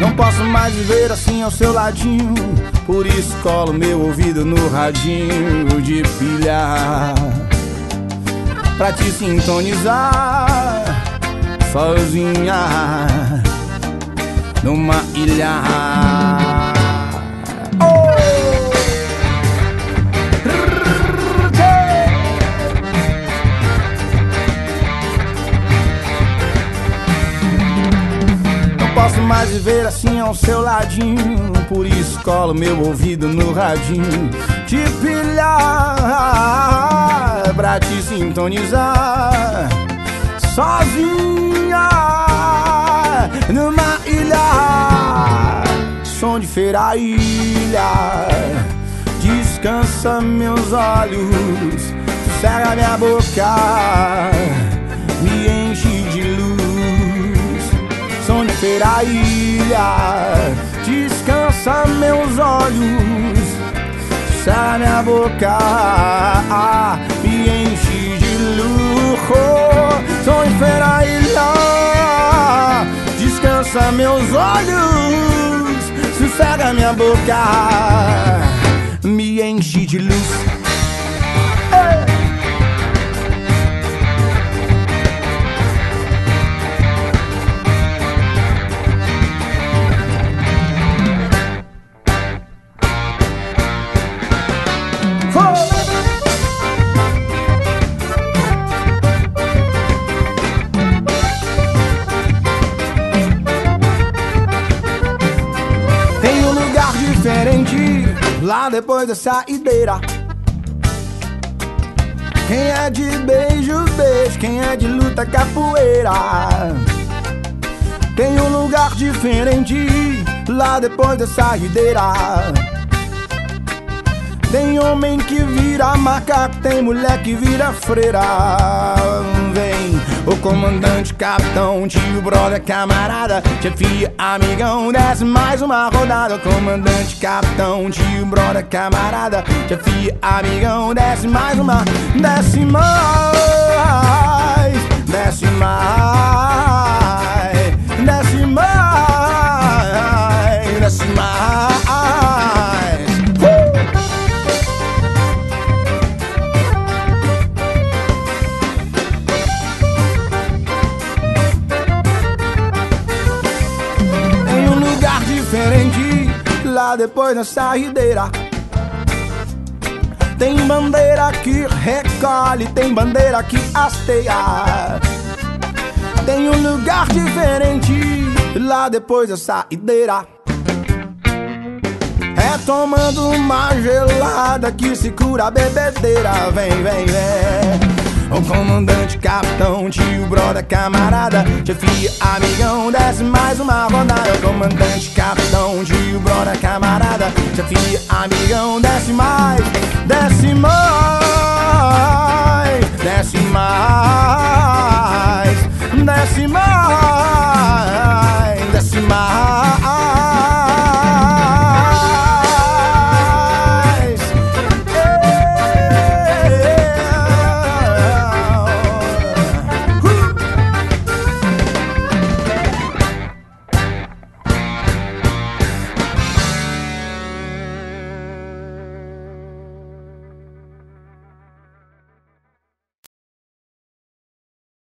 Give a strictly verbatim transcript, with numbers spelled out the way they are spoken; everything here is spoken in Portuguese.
Não posso mais viver assim ao seu ladinho, por isso colo meu ouvido no radinho de pilha, pra te sintonizar sozinha numa ilha. Não posso mais viver assim ao seu ladinho, por isso colo meu ouvido no radinho de pilha, pra te sintonizar sozinha numa ilha. Som de feira ilha, descansa meus olhos, sossega minha boca, me enche de luz. Som de feira ilha, descansa meus olhos, sossega minha boca, me enche de luxo. Som de feira ilha, descansa meus olhos, sossega minha boca, me enche de luz. Hey! Diferente lá depois da saideira. Quem é de beijos, beijo, quem é de luta, capoeira. Tem um lugar diferente lá depois da saideira. Tem homem que vira macaco, tem mulher que vira freira. Vem o comandante, capitão, tio, brother, camarada, chefia, amigão, desce mais uma rodada. O comandante, capitão, tio, brother, camarada, chefia, amigão, desce mais uma. Desce mais, desce mais, desce mais, desce mais. Diferente lá depois da saideira. Tem bandeira que recolhe, tem bandeira que hasteia. Tem um lugar diferente lá depois da saideira. É tomando uma gelada que se cura a bebedeira. Vem, vem, vem. O comandante, capitão, tio, brother, camarada, chefia, amigão, desce mais uma rodada. O comandante, capitão, tio, brother, camarada, chefia, amigão, desce mais, desce mais, desce mais.